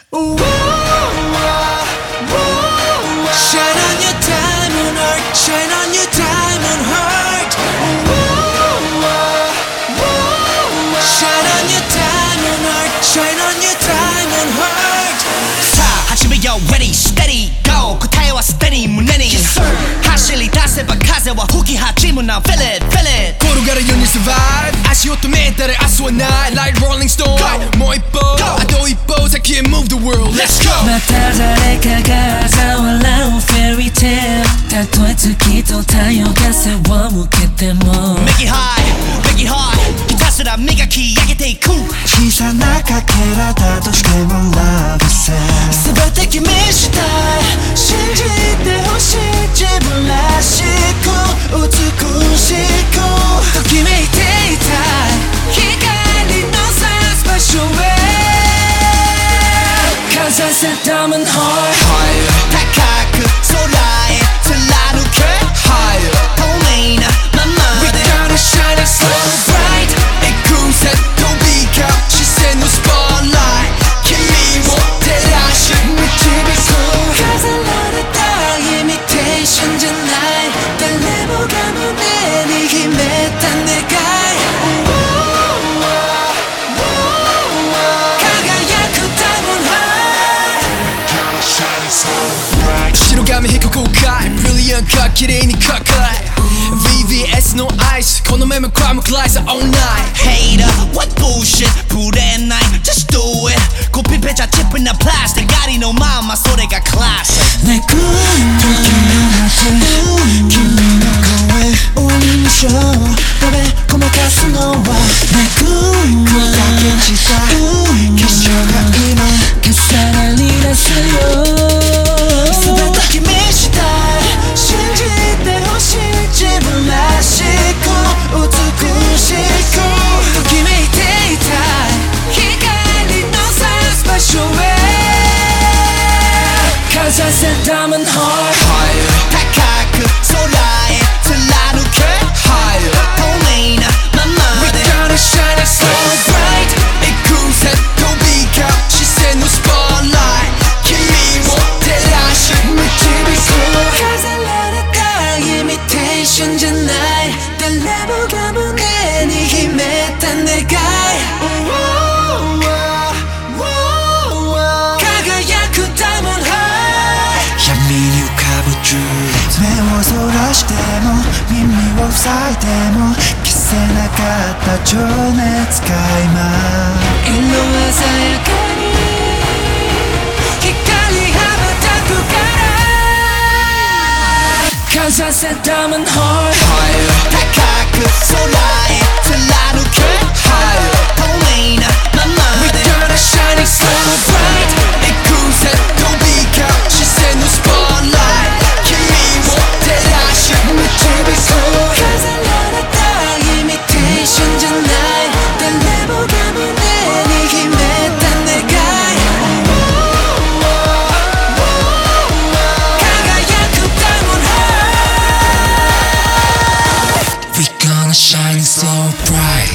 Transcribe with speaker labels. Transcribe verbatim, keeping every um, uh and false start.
Speaker 1: Whoa, whoa, whoa. Shine on your diamond heart, shine on your diamond heart. Whoa, whoa, whoa. Shine on your diamond heart, shine on your diamond heart.
Speaker 2: さあ始めよう Ready Steady Go 答えはすでに胸に、yes, 走り出せば風は吹き始むな Feel it, feel it
Speaker 1: 転がるように survive 足を止めたら明日はない Like Rolling Stone Go もう一歩 Go あと一歩先へ Move the world Let's go
Speaker 3: また誰かが嘲笑う Fairy tale たとえ月と太陽が背を向けても
Speaker 2: Make it high, make it hard ひたすら磨き上げていく
Speaker 1: 小さなかけらだとしても Love is sad 全て君したい信じてほしい自分らしく美しくときめいていたい光のさす場所へかざせ Diamond Heart
Speaker 2: 高く空へ貫け
Speaker 1: Higher
Speaker 2: 透明なまま
Speaker 1: We
Speaker 2: で
Speaker 1: gotta shine it so bright エクセ飛び交う視線のスポットライト君を照らし導く飾られたイミテーションじゃない誰もが胸に秘めた願い輝くダイヤモンドハイ白髪引く後悔 Brilliant か綺麗にかかい ブイブイエス のアイスこの目もクラムクライズ all night
Speaker 2: Hater, what bullshit ぶれない Just do it コピペじゃチップなプラスティックガリのままそれがクラス
Speaker 1: めくる時の夏君の声鬼にしよう食べごまかすのはめくるだけした結晶が今重なり出すよ全て君したい信じてほしい自分らしく美しくときめいていたい光のさす場所へかざせ Diamond Heart
Speaker 2: 高く空へ貫け
Speaker 1: Higher
Speaker 2: 透明なまま
Speaker 1: We
Speaker 2: で
Speaker 1: gotta shine it so bright エクセ飛び交う視線のスポットライト君を照らし導く飾られたイミテーションじゃない誰もが胸に秘めた願い輝くダイヤモンドハイ闇に浮かぶ Dreams 目をそらしても耳を塞いでも消せなかった情熱が今色鮮やかに光羽ばたくからかざせ Diamond Heart
Speaker 2: 高く空へ貫け
Speaker 1: Higher
Speaker 2: 透明なまま
Speaker 1: We
Speaker 2: で
Speaker 1: gotta shine it so bright エクセ飛び交う視線のスポットライト君を照らし導く飾られたイミテーションじゃない誰もが胸に秘めた願い輝くダイヤモンドハイ We gonna shine so bright